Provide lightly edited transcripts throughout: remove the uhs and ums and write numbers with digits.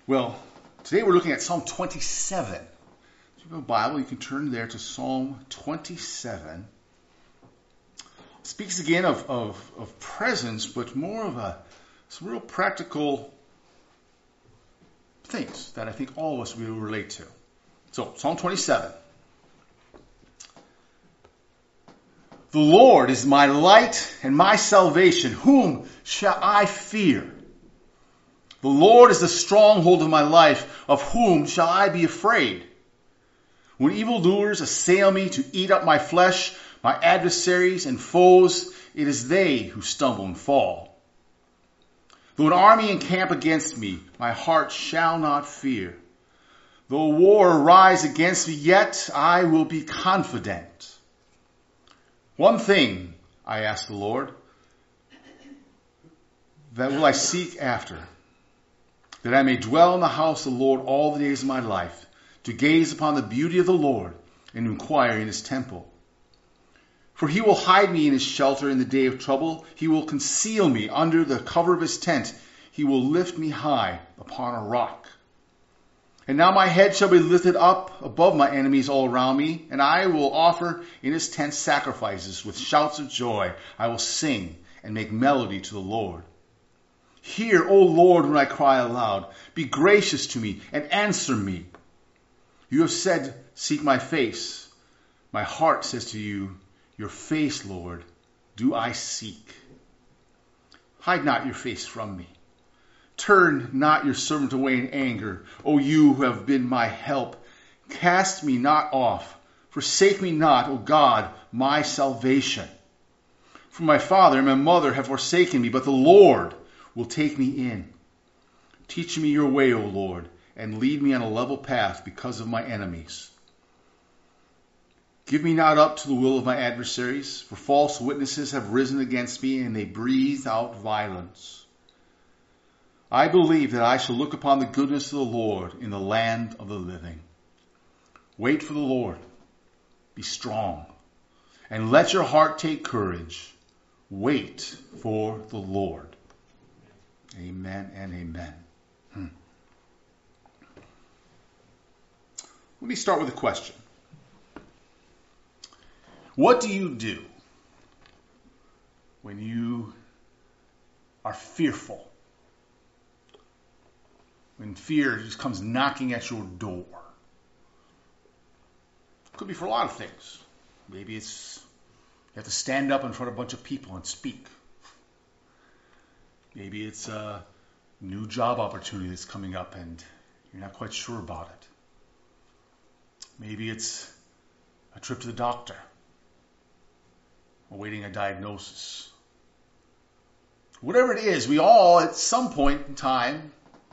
Well, today we're looking at Psalm 27. If you have a Bible, you can turn there to Psalm 27. It speaks again of presence, but more of some real practical things that I think all of us will relate to. So, Psalm 27. The Lord is my light and my salvation. Whom shall I fear? The Lord is the stronghold of my life. Of whom shall I be afraid? When evildoers assail me to eat up my flesh, my adversaries and foes, it is they who stumble and fall. Though an army encamp against me, my heart shall not fear. Though war arise against me, yet I will be confident. One thing I ask the Lord, that will I seek after, that I may dwell in the house of the Lord all the days of my life, to gaze upon the beauty of the Lord and inquire in his temple. For he will hide me in his shelter in the day of trouble. He will conceal me under the cover of his tent. He will lift me high upon a rock. And now my head shall be lifted up above my enemies all around me, and I will offer in his tent sacrifices with shouts of joy. I will sing and make melody to the Lord. Hear, O Lord, when I cry aloud. Be gracious to me and answer me. You have said, seek my face. My heart says to you, your face, Lord, do I seek. Hide not your face from me. Turn not your servant away in anger. O you who have been my help, cast me not off. Forsake me not, O God, my salvation. For my father and my mother have forsaken me, but the Lord will take me in. Teach me your way, O Lord, and lead me on a level path because of my enemies. Give me not up to the will of my adversaries, for false witnesses have risen against me, and they breathe out violence. I believe that I shall look upon the goodness of the Lord in the land of the living. Wait for the Lord. Be strong, and let your heart take courage. Wait for the Lord. Amen and amen. Let me start with a question. What do you do when you are fearful? When fear just comes knocking at your door? It could be for a lot of things. Maybe it's you have to stand up in front of a bunch of people and speak. Maybe it's a new job opportunity that's coming up and you're not quite sure about it. Maybe it's a trip to the doctor, awaiting a diagnosis. Whatever it is, we all at some point in time,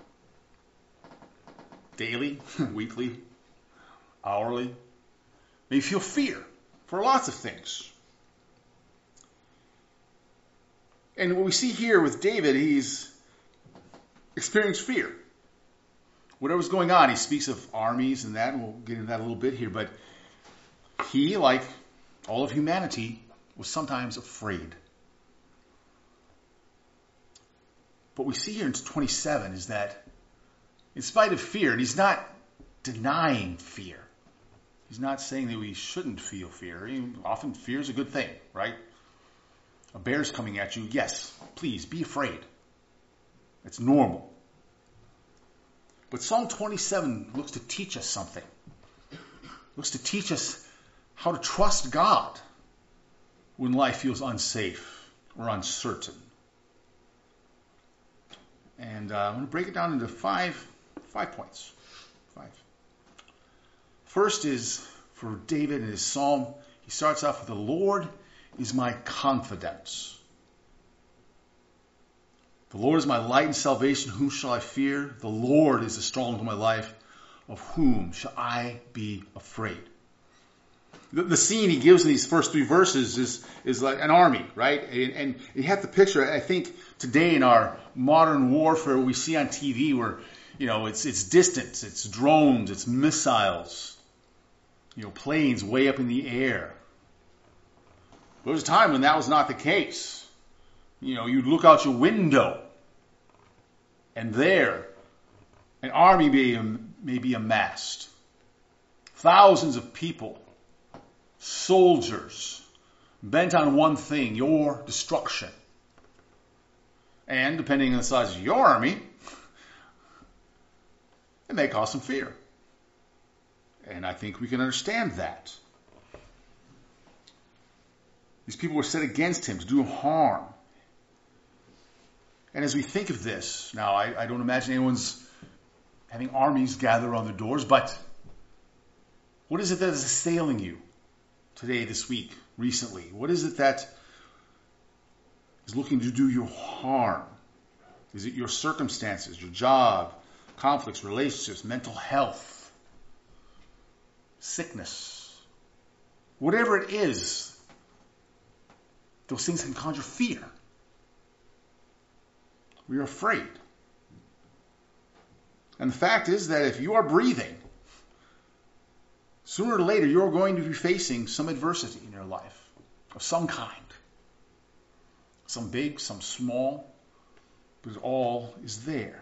daily, weekly, hourly, may feel fear for lots of things. And what we see here with David, he's experienced fear. Whatever's going on, he speaks of armies and that, and we'll get into that a little bit here, but he, like all of humanity, was sometimes afraid. What we see here in 27 is that in spite of fear, and he's not denying fear. He's not saying that we shouldn't feel fear. Often fear is a good thing, right? A bear's coming at you. Yes, please be afraid. It's normal. But Psalm 27 looks to teach us something. Looks to teach us how to trust God when life feels unsafe or uncertain. And I'm going to break it down into five points. First is for David in his psalm. He starts off with, the Lord is my confidence. The Lord is my light and salvation. Whom shall I fear? The Lord is the stronghold of my life. Of whom shall I be afraid? The scene he gives in these first three verses is like an army, right? And you have to picture, I think, today in our modern warfare we see on TV where, it's distance, it's drones, it's missiles, planes way up in the air. There was a time when that was not the case. You'd look out your window and there An army may be amassed. Thousands of people, soldiers, bent on one thing, your destruction. And depending on the size of your army, it may cause some fear. And I think we can understand that. These people were set against him to do harm. And as we think of this, now I don't imagine anyone's having armies gather on their doors, but what is it that is assailing you today, this week, recently? What is it that is looking to do you harm? Is it your circumstances, your job, conflicts, relationships, mental health, sickness? Whatever it is, those things can conjure fear. We are afraid. And the fact is that if you are breathing, sooner or later you're going to be facing some adversity in your life of some kind. Some big, some small, but it all is there.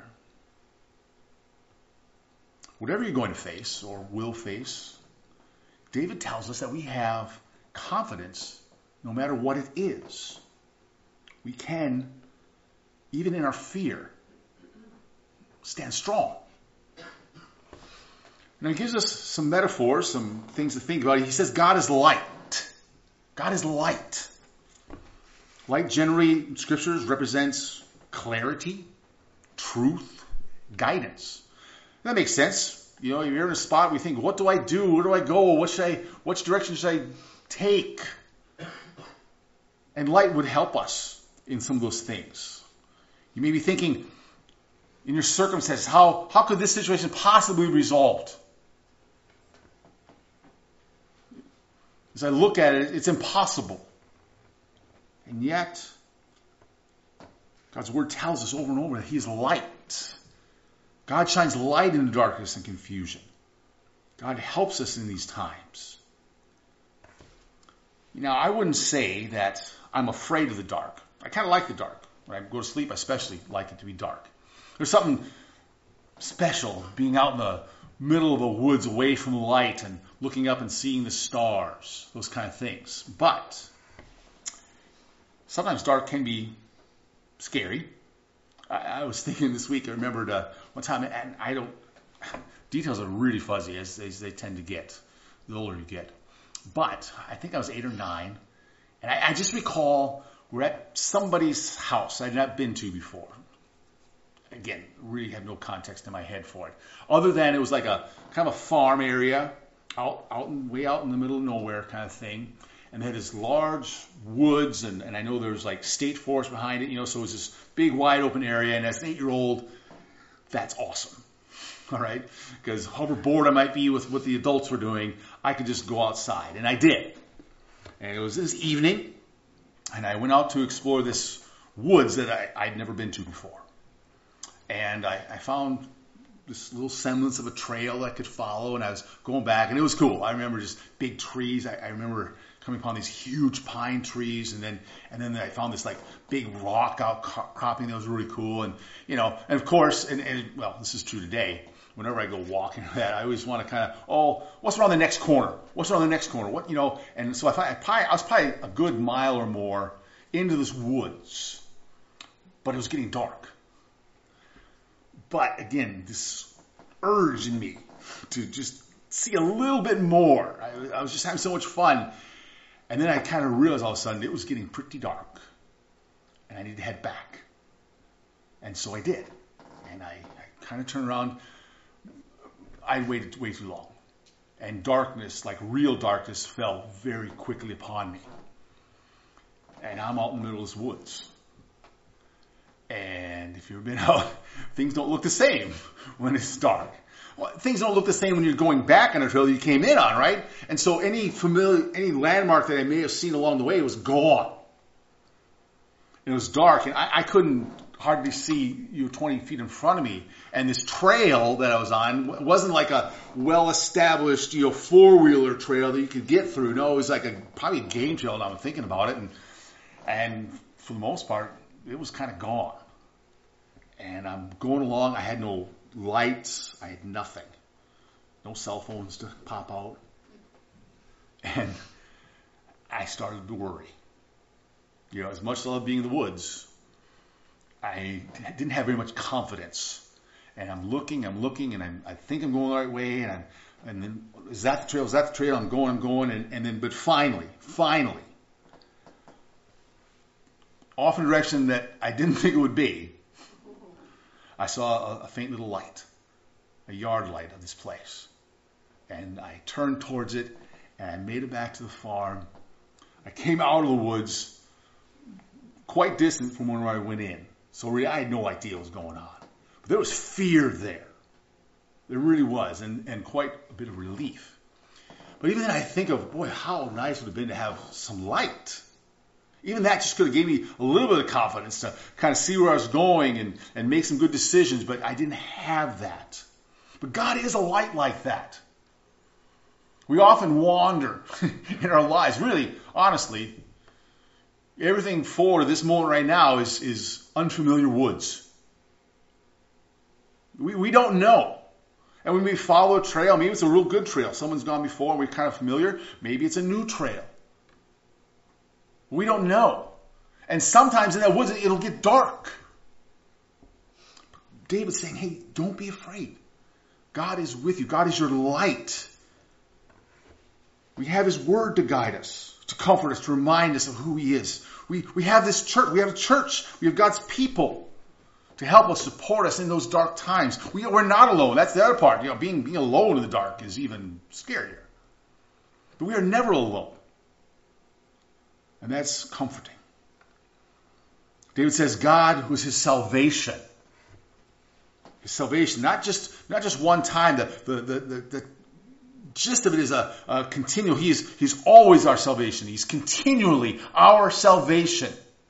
Whatever you're going to face or will face, David tells us that we have confidence no matter what it is. We can, even in our fear, stand strong. Now he gives us some metaphors, some things to think about. He says God is light. God is light. Light generally in scriptures represents clarity, truth, guidance. That makes sense. You know, if you're in a spot where you think, what do I do? Where do I go? Which direction should I take? And light would help us in some of those things. You may be thinking, in your circumstances, how could this situation possibly be resolved? As I look at it, it's impossible. And yet, God's word tells us over and over that he is light. God shines light in the darkness and confusion. God helps us in these times. Now, I wouldn't say that I'm afraid of the dark. I kind of like the dark. When I go to sleep, I especially like it to be dark. There's something special being out in the middle of the woods away from light and looking up and seeing the stars, those kind of things. But sometimes dark can be scary. I was thinking this week, I remembered one time, and details are really fuzzy as they tend to get, the older you get. But I think I was 8 or 9, and I just recall we're at somebody's house I'd not been to before. Again, really have no context in my head for it. Other than it was like a kind of a farm area, way out in the middle of nowhere kind of thing. And they had this large woods, and I know there was like state forest behind it, so it was this big wide open area. And as an 8-year-old, that's awesome. All right? Because however bored I might be with what the adults were doing, I could just go outside. And I did. And it was this evening, and I went out to explore this woods that I'd never been to before. And I found this little semblance of a trail that I could follow, and I was going back, and it was cool. I remember just big trees. I remember coming upon these huge pine trees, and then I found this like big rock outcropping that was really cool. And and of course, and well, this is true today. Whenever I go walking that, I always want to kind of, what's around the next corner? What's around the next corner? And so I was probably a good mile or more into this woods, but it was getting dark. But again, this urge in me to just see a little bit more. I was just having so much fun. And then I kind of realized all of a sudden it was getting pretty dark. And I needed to head back. And so I did. And I kind of turned around. I waited way too long. And darkness, like real darkness, fell very quickly upon me. And I'm out in the middle of this woods. And if you've been out, things don't look the same when it's dark. Well, things don't look the same when you're going back on a trail you came in on, right? And so any landmark that I may have seen along the way was gone. And it was dark, and I couldn't hardly see 20 feet in front of me. And this trail that I was on wasn't like a well-established, four-wheeler trail that you could get through. No, it was like probably a game trail now I'm thinking about it. And for the most part, it was kind of gone. And I'm going along. I had no lights. I had nothing. No cell phones to pop out. And I started to worry. As much as I love being in the woods, I didn't have very much confidence. And I'm looking, and I think I'm going the right way, and then, is that the trail? Is that the trail? I'm going, and then, but finally, off in a direction that I didn't think it would be, I saw a faint little light, a yard light of this place. And I turned towards it, and I made it back to the farm. I came out of the woods, quite distant from where I went in. So really, I had no idea what was going on. But there was fear there. There really was, and quite a bit of relief. But even then I think of, boy, how nice it would have been to have some light. Even that just could have gave me a little bit of confidence to kind of see where I was going and make some good decisions, but I didn't have that. But God is a light like that. We often wander in our lives. Really, honestly, everything forward to this moment right now is unfamiliar woods. We don't know. And we may follow a trail. Maybe it's a real good trail. Someone's gone before and we're kind of familiar. Maybe it's a new trail. We don't know. And sometimes in that woods, it'll get dark. David's saying, hey, don't be afraid. God is with you. God is your light. We have His Word to guide us, to comfort us, to remind us of who He is. We have this church. We have a church. We have God's people to help us, support us in those dark times. We're not alone. That's the other part. Being alone in the dark is even scarier. But we are never alone. And that's comforting. David says God was his salvation. His salvation, not just one time. The gist of it is a continual. He's always our salvation. He's continually our salvation.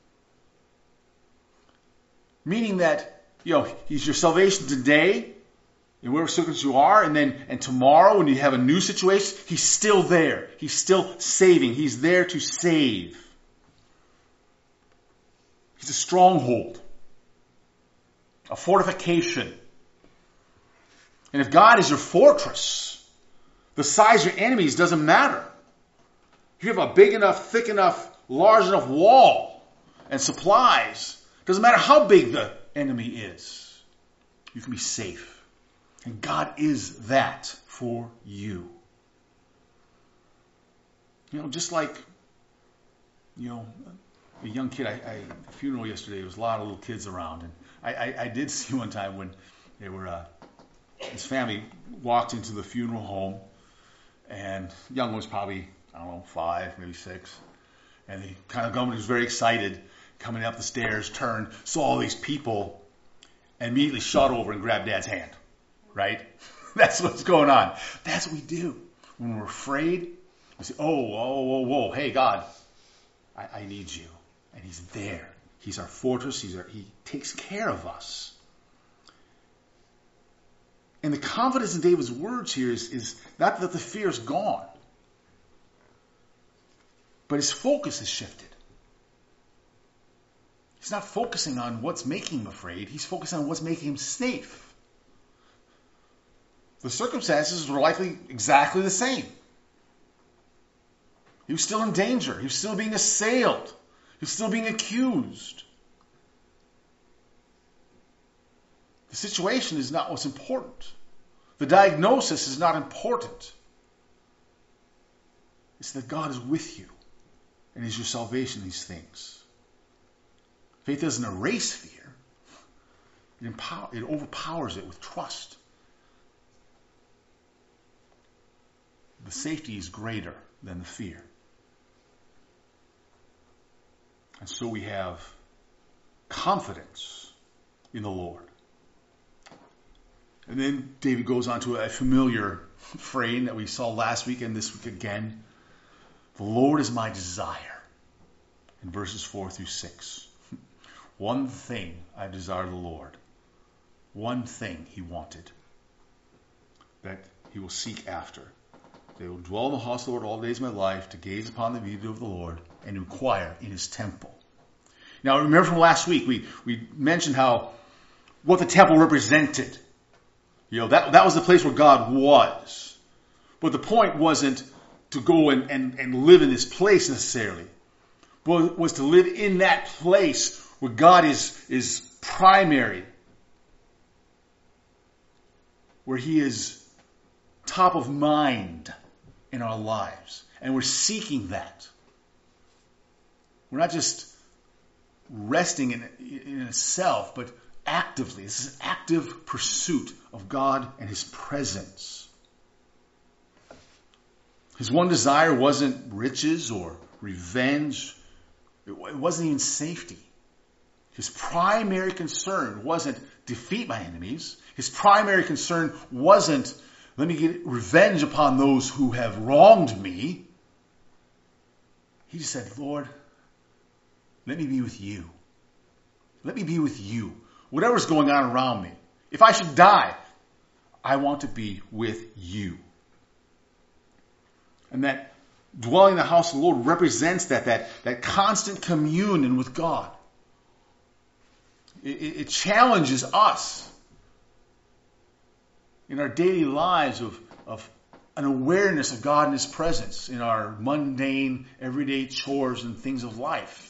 Meaning that, He's your salvation today, in whatever circumstance you are, and tomorrow when you have a new situation, He's still there. He's still saving. He's there to save. He's a stronghold, a fortification. And if God is your fortress, the size of your enemies doesn't matter. If you have a big enough, thick enough, large enough wall and supplies, doesn't matter how big the enemy is, you can be safe. And God is that for you. Just like, a young kid, a funeral yesterday, there was a lot of little kids around. And I did see one time when they were, his family walked into the funeral home, and the young one was probably, 5, maybe 6. And he kind of he was very excited, coming up the stairs, turned, saw all these people, and immediately shot over and grabbed Dad's hand. Right? That's what's going on. That's what we do. When we're afraid, we say, whoa, hey, God, I need you. And He's there. He's our fortress. He takes care of us. And the confidence in David's words here is not that the fear is gone, but his focus is shifted. He's not focusing on what's making him afraid. He's focusing on what's making him safe. The circumstances were likely exactly the same. He was still in danger. He was still being assailed. He was still being accused. The situation is not what's important. The diagnosis is not important. It's that God is with you and is your salvation in these things. Faith doesn't erase fear. It overpowers it with trust. The safety is greater than the fear. And so we have confidence in the Lord. And then David goes on to a familiar phrase that we saw last week and this week again. The Lord is my desire. In verses 4 through 6. One thing I desire the Lord. One thing He wanted. That He will seek after. They will dwell in the house of the Lord all the days of my life, to gaze upon the beauty of the Lord and inquire in His temple. Now remember from last week, we mentioned what the temple represented. That was the place where God was. But the point wasn't to go and live in this place necessarily, but was to live in that place where God is primary, where He is top of mind in our lives. And we're seeking that. We're not just resting in itself, but actively. This is active pursuit of God and His presence. His one desire wasn't riches or revenge. It wasn't even safety. His primary concern wasn't defeat my enemies. His primary concern wasn't, let me get revenge upon those who have wronged me. He just said, Lord, let me be with you. Let me be with you. Whatever's going on around me. If I should die, I want to be with you. And that dwelling in the house of the Lord represents that constant communion with God. It challenges us in our daily lives of an awareness of God and His presence in our mundane, everyday chores and things of life.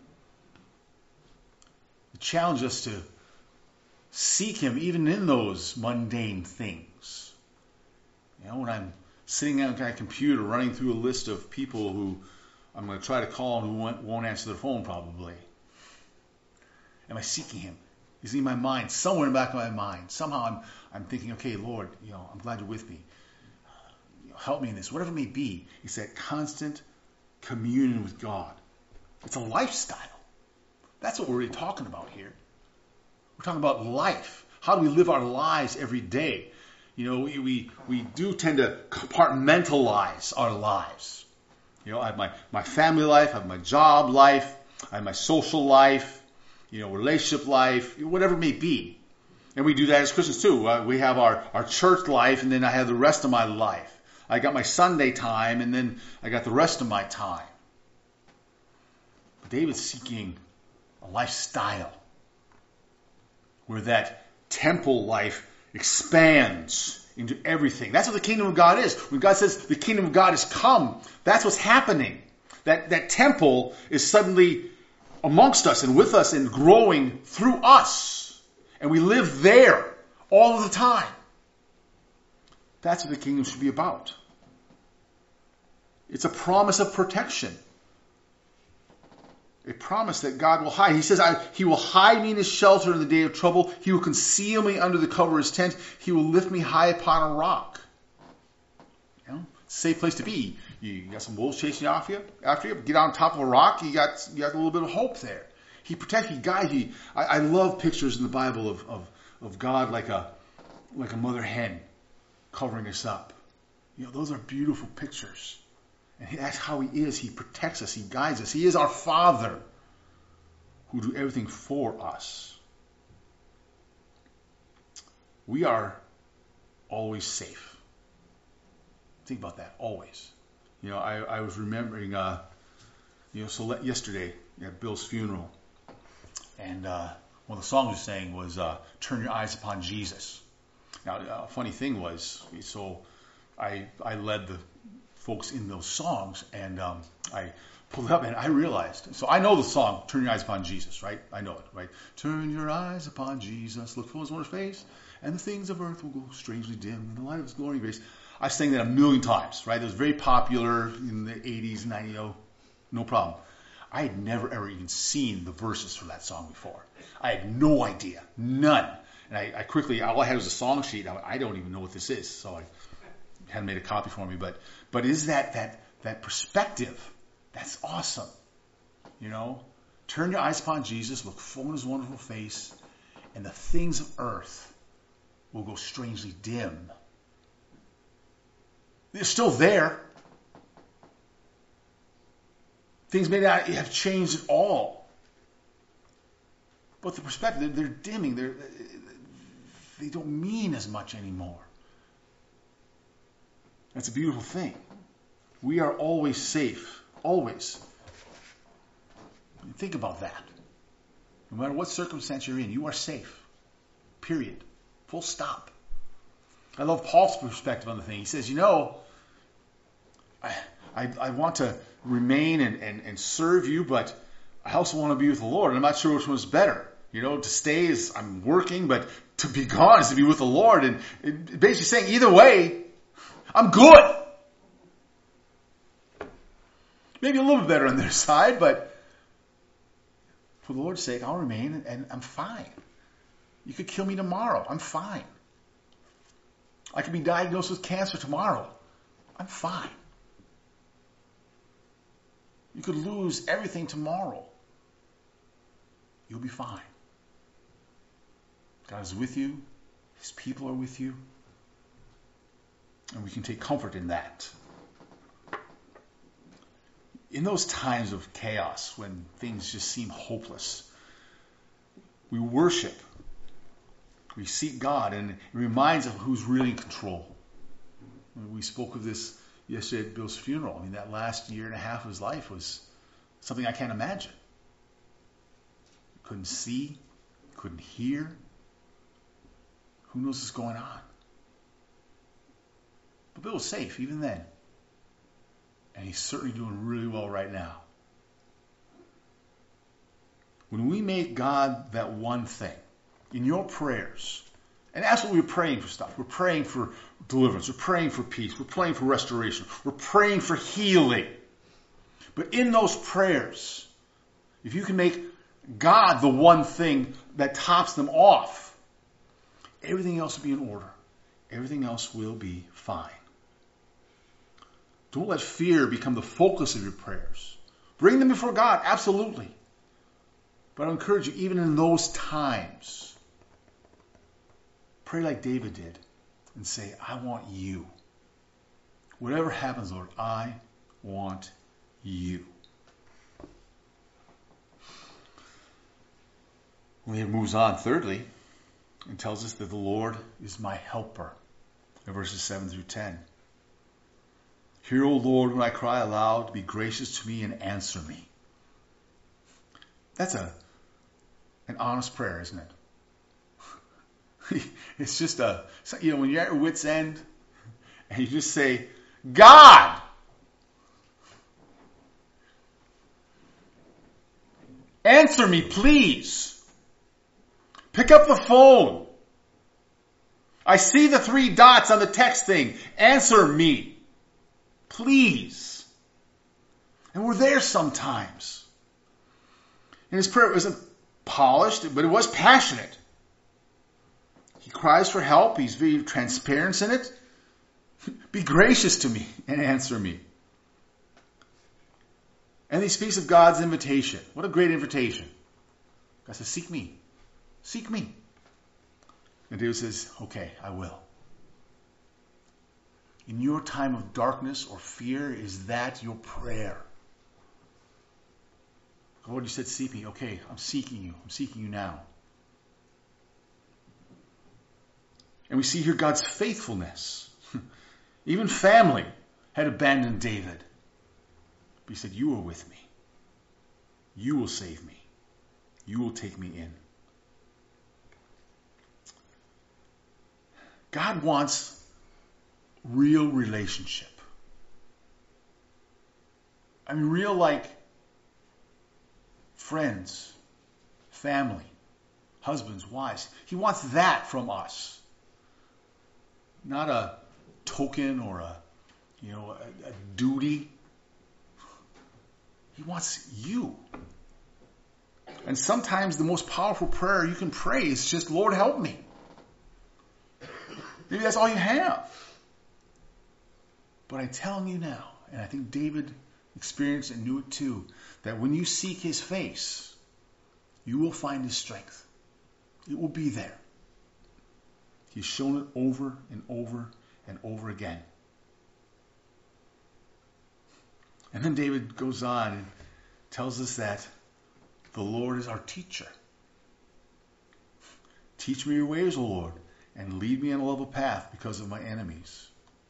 It challenges us to seek Him even in those mundane things. When I'm sitting on my computer running through a list of people who I'm going to try to call and who won't answer their phone probably. Am I seeking Him? Is He in my mind? Somewhere in the back of my mind. Somehow I'm thinking, okay, Lord, I'm glad You're with me. Help me in this. Whatever it may be. It's that constant communion with God. It's a lifestyle. That's what we're really talking about here. We're talking about life. How do we live our lives every day? We do tend to compartmentalize our lives. I have my family life, I have my job life, I have my social life, relationship life, whatever it may be. And we do that as Christians too. We have our church life, and then I have the rest of my life. I got my Sunday time, and then I got the rest of my time. David's seeking a lifestyle where that temple life expands into everything. That's what the kingdom of God is. When God says the kingdom of God has come, that's what's happening. That temple is suddenly amongst us and with us and growing through us. And we live there all of the time. That's what the kingdom should be about. It's a promise of protection. A promise that God will hide. He says, He will hide me in His shelter in the day of trouble. He will conceal me under the cover of His tent. He will lift me high upon a rock. It's a safe place to be. You got some wolves chasing after you. Get on top of a rock. You got a little bit of hope there. He protects, He guides you. I love pictures in the Bible of God like a mother hen covering us up. Those are beautiful pictures. And that's how He is. He protects us. He guides us. He is our Father who do everything for us. We are always safe. Think about that. Always. I was remembering, yesterday at Bill's funeral, and one of the songs we sang was "Turn Your Eyes Upon Jesus." Now, a funny thing was, so I led the folks in those songs, and I pulled it up and I realized, so I know the song, Turn Your Eyes Upon Jesus, right? I know it, right? Turn your eyes upon Jesus, look full His wondrous face, and the things of earth will go strangely dim in the light of His glory and grace. I've sang that a million times, right? It was very popular in the 80s, 90s, no problem. I had never ever even seen the verses for that song before. I had no idea, none. And I quickly, all I had was a song sheet. I don't even know what this is, so I hadn't made a copy for me, but is that perspective? That's awesome. Turn your eyes upon Jesus, look full in His wonderful face, and the things of earth will go strangely dim. They're still there. Things may not have changed at all, but the perspective, they're dimming. They don't mean as much anymore. That's a beautiful thing. We are always safe. Always. Think about that. No matter what circumstance you're in, you are safe. Period. Full stop. I love Paul's perspective on the thing. He says, I want to remain and serve you, but I also want to be with the Lord. And I'm not sure which one's better. To stay is I'm working, but to be gone is to be with the Lord. And basically saying either way, I'm good. Maybe a little bit better on their side, but for the Lord's sake, I'll remain and I'm fine. You could kill me tomorrow. I'm fine. I could be diagnosed with cancer tomorrow. I'm fine. You could lose everything tomorrow. You'll be fine. God is with you. His people are with you. And we can take comfort in that. In those times of chaos, when things just seem hopeless, we worship. We seek God, and it reminds us of who's really in control. We spoke of this yesterday at Bill's funeral. That last year and a half of his life was something I can't imagine. Couldn't see, couldn't hear. Who knows what's going on? But Bill was safe even then. And he's certainly doing really well right now. When we make God that one thing, in your prayers, and that's what we're praying for stuff. We're praying for deliverance. We're praying for peace. We're praying for restoration. We're praying for healing. But in those prayers, if you can make God the one thing that tops them off, everything else will be in order. Everything else will be fine. Don't let fear become the focus of your prayers. Bring them before God, absolutely. But I encourage you, even in those times, pray like David did and say, I want you. Whatever happens, Lord, I want you. Well, he moves on, thirdly, and tells us that the Lord is my helper. In verses 7 through 10. Hear, O Lord, when I cry aloud, be gracious to me and answer me. That's an honest prayer, isn't it? It's just when you're at your wit's end and you just say, God! Answer me, please. Pick up the phone. I see the 3 dots on the text thing. Answer me. Please. And we're there sometimes. And his prayer wasn't polished, but it was passionate. He cries for help. He's very transparent in it. Be gracious to me and answer me. And he speaks of God's invitation. What a great invitation. God says, seek me. Seek me. And David says, okay, I will. In your time of darkness or fear, is that your prayer? Lord, you said seek me. Okay, I'm seeking you. I'm seeking you now. And we see here God's faithfulness. Even family had abandoned David. But he said, you are with me. You will save me. You will take me in. God wants real relationship. Real like friends, family, husbands, wives. He wants that from us. Not a token or a duty. He wants you. And sometimes the most powerful prayer you can pray is just, Lord, help me. Maybe that's all you have. But I'm telling you now, and I think David experienced and knew it too, that when you seek his face, you will find his strength. It will be there. He's shown it over and over and over again. And then David goes on and tells us that the Lord is our teacher. Teach me your ways, O Lord, and lead me on a level path because of my enemies.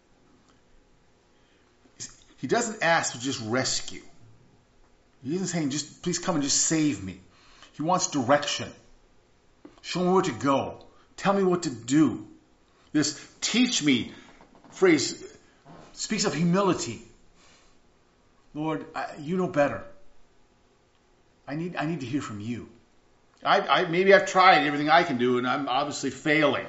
He doesn't ask to just rescue. He isn't saying, just please come and just save me. He wants direction. Show me where to go. Tell me what to do. This teach me phrase speaks of humility. Lord, you know better. I need to hear from you. Maybe I've tried everything I can do and I'm obviously failing.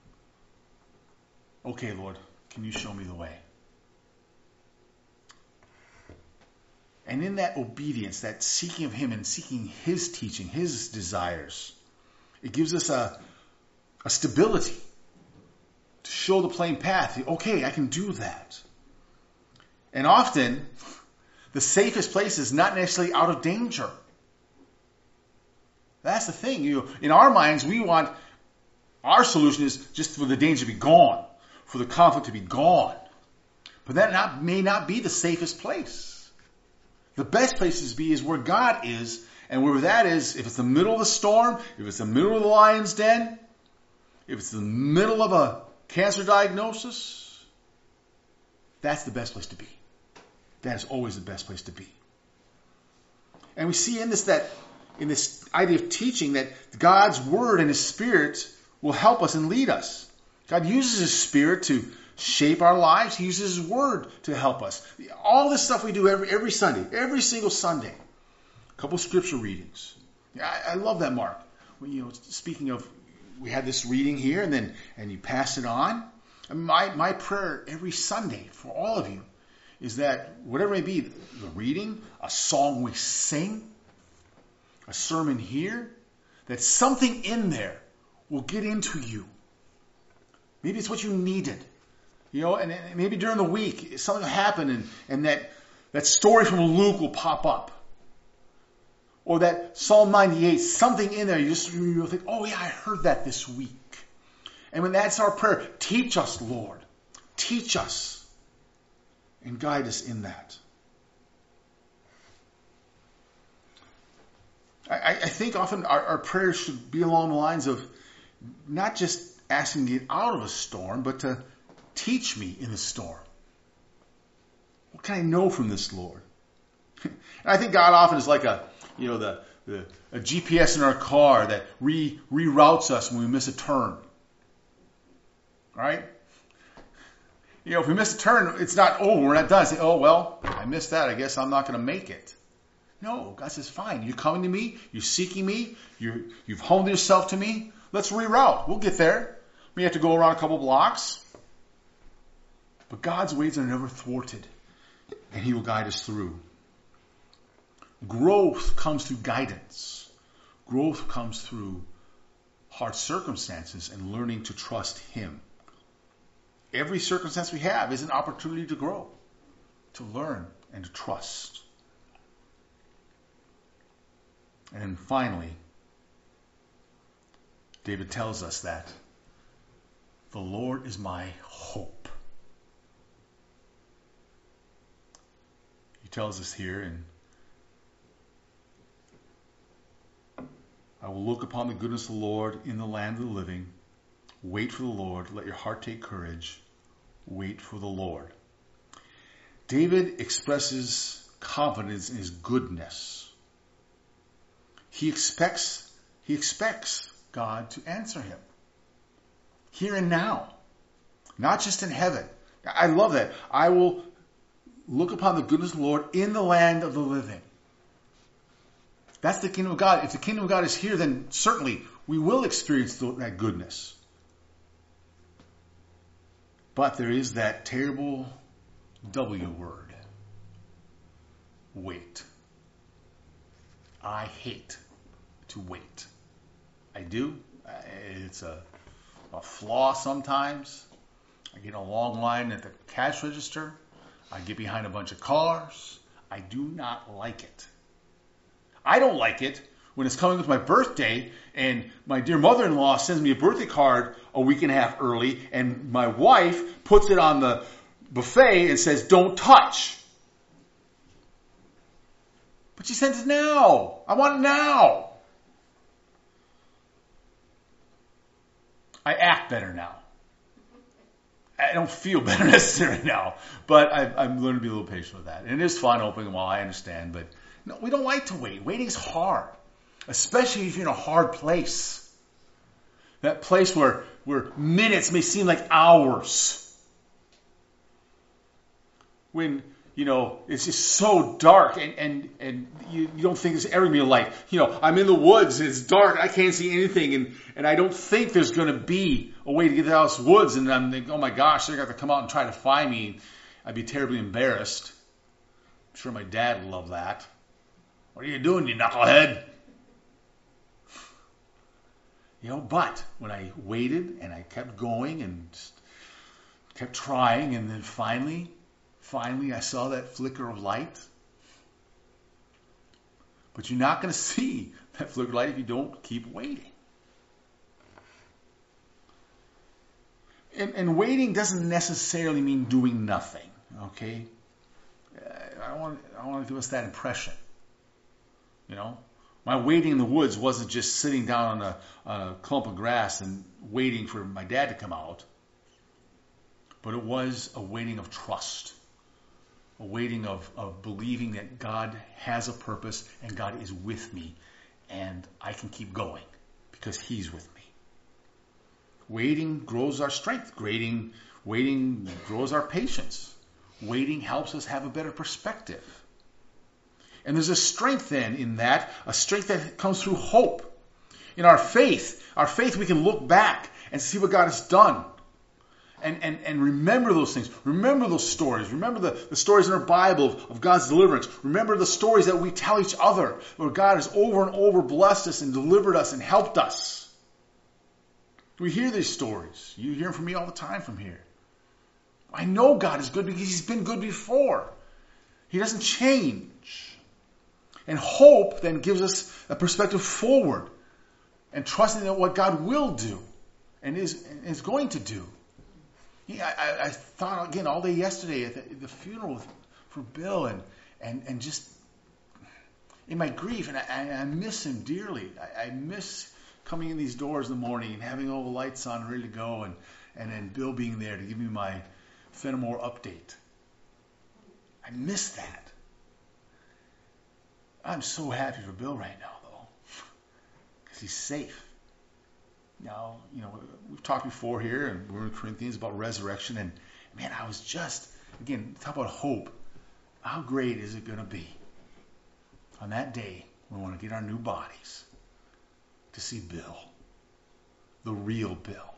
Okay, Lord, can you show me the way? And in that obedience, that seeking of him and seeking his teaching, his desires, it gives us a stability to show the plain path. Okay, I can do that. And often, the safest place is not necessarily out of danger. That's the thing. In our minds, we want, our solution is just for the danger to be gone, for the conflict to be gone. But that may not be the safest place. The best place to be is where God is, and where that is, if it's the middle of the storm, if it's the middle of the lion's den, if it's the middle of a cancer diagnosis, that's the best place to be. That is always the best place to be. And we see in this idea of teaching that God's Word and His Spirit will help us and lead us. God uses His Spirit to shape our lives. He uses His Word to help us. All this stuff we do every Sunday, every single Sunday. A couple of scripture readings. I love that, Mark. Speaking of, we had this reading here, and you pass it on. And my prayer every Sunday for all of you is that whatever it may be, the reading, a song we sing, a sermon here, that something in there will get into you. Maybe it's what you needed. And maybe during the week, something will happen and that story from Luke will pop up. Or that Psalm 98, something in there, you'll think, oh yeah, I heard that this week. And when that's our prayer, teach us, Lord. Teach us. And guide us in that. I think often our prayers should be along the lines of not just asking to get out of a storm, but to teach me in the storm. What can I know from this, Lord? And I think God often is like a GPS in our car that reroutes us when we miss a turn. Right? If we miss a turn, it's not, we're not done. Say, I missed that. I guess I'm not going to make it. No, God says, fine. You're coming to me. You're seeking me. You've honed yourself to me. Let's reroute. We'll get there. We have to go around a couple blocks. But God's ways are never thwarted. And He will guide us through. Growth comes through guidance. Growth comes through hard circumstances and learning to trust Him. Every circumstance we have is an opportunity to grow, to learn, and to trust. And then finally, David tells us that the Lord is my hope. He tells us here, and I will look upon the goodness of the Lord in the land of the living. Wait for the Lord. Let your heart take courage. Wait for the Lord. David expresses confidence in His goodness. He expects God to answer him. Here and now. Not just in heaven. I love that. I will look upon the goodness of the Lord in the land of the living. That's the kingdom of God. If the kingdom of God is here, then certainly we will experience that goodness. But there is that terrible W word. Wait. I hate to wait. I do. It's a flaw sometimes. I get in a long line at the cash register. I get behind a bunch of cars. I do not like it. I don't like it when it's coming with my birthday and my dear mother-in-law sends me a birthday card a week and a half early and my wife puts it on the buffet and says, don't touch. But she sends it now. I want it now. I act better now. I don't feel better necessarily now, but I'm learning to be a little patient with that. And it is fun opening them all, I understand, but no, we don't like to wait. Waiting's hard, especially if you're in a hard place. That place where where minutes may seem like hours. When, it's just so dark and you don't think there's ever going to be a light. I'm in the woods, it's dark, I can't see anything, and I don't think there's going to be a way to get out of this woods, and I'm thinking, oh my gosh, they're going to have to come out and try to find me. I'd be terribly embarrassed. I'm sure my dad would love that. What are you doing, you knucklehead? But when I waited and I kept going and just kept trying, and then finally I saw that flicker of light. But you're not going to see that flicker of light if you don't keep waiting. And waiting doesn't necessarily mean doing nothing, okay? I want to give us that impression. My waiting in the woods wasn't just sitting down on a clump of grass and waiting for my dad to come out. But it was a waiting of trust. A waiting of believing that God has a purpose and God is with me. And I can keep going because He's with me. Waiting grows our strength. Waiting grows our patience. Waiting helps us have a better perspective. And there's a strength then in that, a strength that comes through hope. In our faith we can look back and see what God has done. And remember those things. Remember those stories. Remember the stories in our Bible of God's deliverance. Remember the stories that we tell each other where God has over and over blessed us and delivered us and helped us. We hear these stories. You hear them from me all the time from here. I know God is good because He's been good before. He doesn't change. And hope then gives us a perspective forward and trusting that what God will do and is going to do. I thought again all day yesterday at the funeral for Bill and just in my grief, and I miss him dearly. I miss coming in these doors in the morning and having all the lights on ready to go and then Bill being there to give me my Fenimore update. I miss that. I'm so happy for Bill right now, though, because he's safe. Now, we've talked before here, and we're in Corinthians about resurrection, and man, I was just, again, talk about hope. How great is it going to be on that day when we want to get our new bodies to see Bill, the real Bill,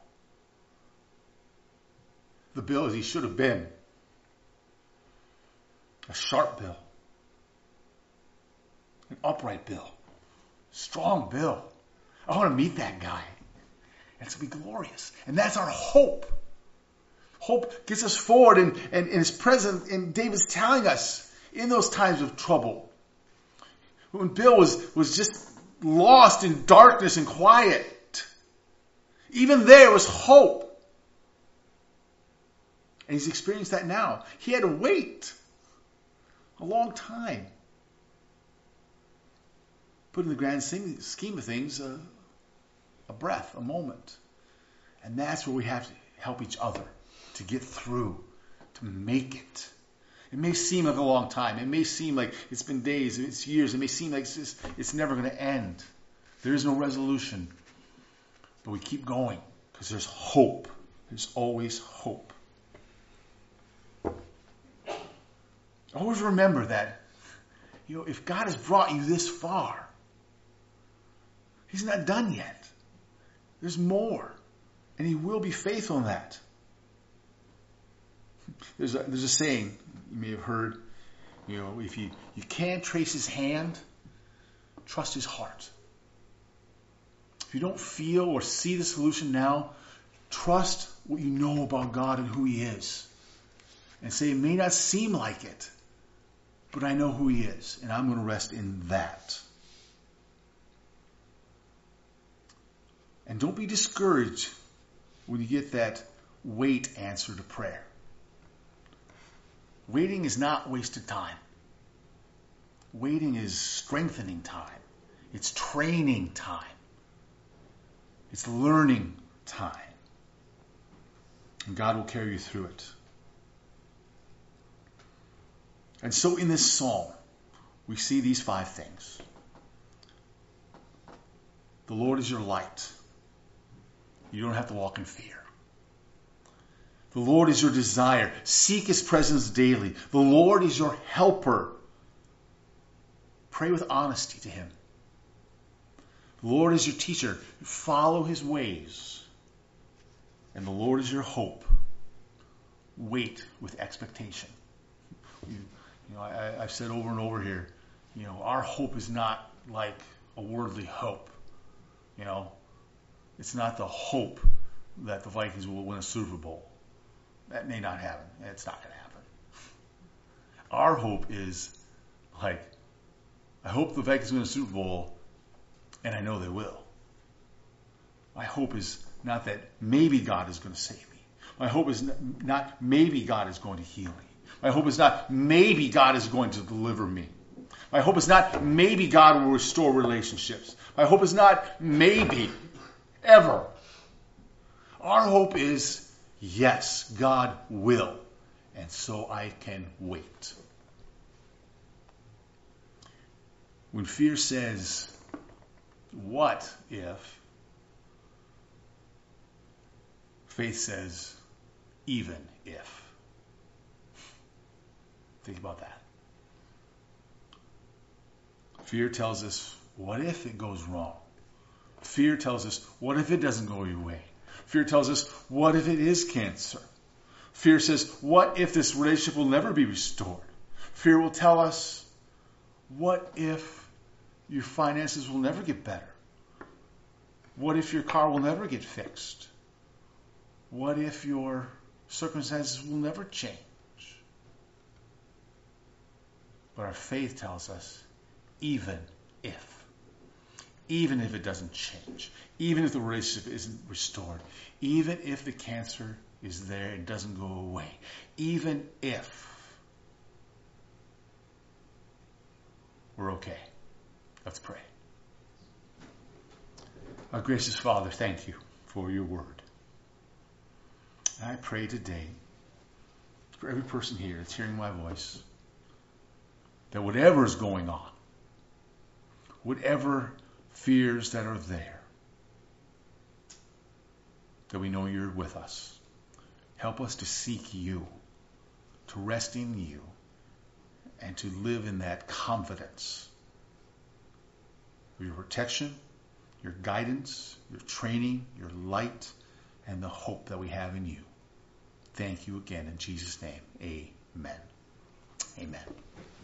the Bill as he should have been, a sharp Bill. An upright Bill. Strong Bill. I want to meet that guy. It's going to be glorious. And that's our hope. Hope gets us forward and is present. And David's telling us in those times of trouble. When Bill was just lost in darkness and quiet. Even there was hope. And he's experienced that now. He had to wait a long time. Put in the grand scheme of things, a breath, a moment. And that's where we have to help each other to get through, to make it. It may seem like a long time. It may seem like it's been days, it's years. It may seem like it's never going to end. There is no resolution. But we keep going because there's hope. There's always hope. Always remember that, if God has brought you this far, He's not done yet. There's more. And He will be faithful in that. There's a saying you may have heard, if you can't trace His hand, trust His heart. If you don't feel or see the solution now, trust what you know about God and who He is. And say, it may not seem like it, but I know who He is, and I'm going to rest in that. And don't be discouraged when you get that wait answer to prayer. Waiting is not wasted time. Waiting is strengthening time. It's training time. It's learning time. And God will carry you through it. And so in this psalm, we see these 5 things. The Lord is your light. You don't have to walk in fear. The Lord is your desire. Seek His presence daily. The Lord is your helper. Pray with honesty to Him. The Lord is your teacher. Follow His ways. And the Lord is your hope. Wait with expectation. I've said over and over here, our hope is not like a worldly hope. It's not the hope that the Vikings will win a Super Bowl. That may not happen. It's not going to happen. Our hope is I hope the Vikings win a Super Bowl, and I know they will. My hope is not that maybe God is going to save me. My hope is not maybe God is going to heal me. My hope is not maybe God is going to deliver me. My hope is not maybe God will restore relationships. My hope is not maybe, ever. Our hope is, yes, God will. And so I can wait. When fear says, what if? Faith says, even if. Think about that. Fear tells us, what if it goes wrong? Fear tells us, what if it doesn't go your way? Fear tells us, what if it is cancer? Fear says, what if this relationship will never be restored? Fear will tell us, what if your finances will never get better? What if your car will never get fixed? What if your circumstances will never change? But our faith tells us, even if it doesn't change, even if the relationship isn't restored, even if the cancer is there and doesn't go away, even if we're okay. Let's pray. Our gracious Father, thank you for your word. And I pray today for every person here that's hearing my voice, that whatever is going on, whatever fears that are there, that we know you're with us. Help us to seek you, to rest in you, and to live in that confidence for your protection, your guidance, your training, your light, and the hope that we have in you. Thank you again in Jesus' name. Amen. Amen.